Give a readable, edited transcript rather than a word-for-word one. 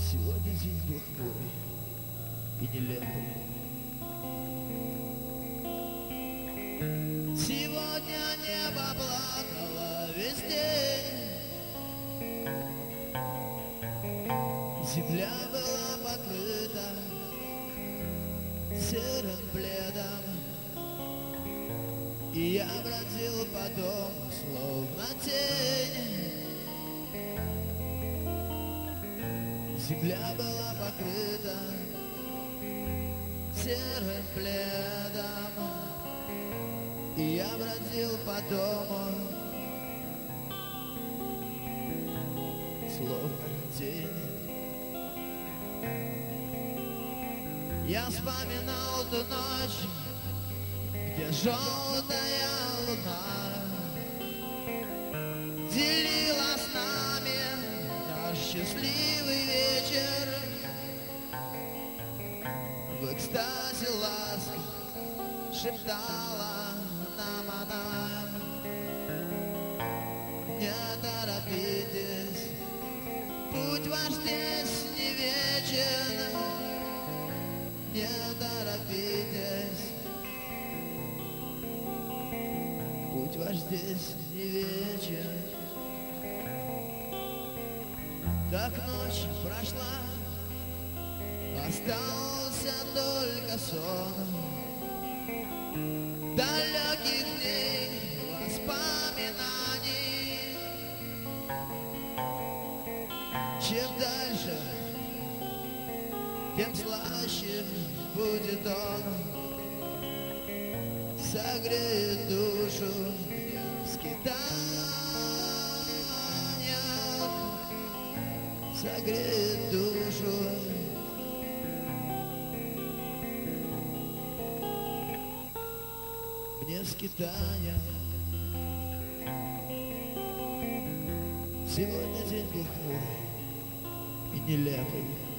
Сегодня день был хмурый и нелепый. Сегодня небо плакало весь день. Земля была покрыта серым пледом, и я бродил по дому, словно тень. Земля была покрыта серым пледом, и я бродил по дому, словно тень. Я вспоминал ту ночь, где желтая луна делила с нами наш счастливый вечер. В экстазе ласк шептала нам она: не торопитесь, путь ваш здесь не вечен. Не торопитесь, путь ваш здесь не вечен. Так ночь прошла, остался только сон далеких дней, воспоминаний. Чем дальше, тем слаще будет он, согреет душу в скитаниях, согреет душу. Мне в скитаниях. Сегодня день был хмурый и нелепый.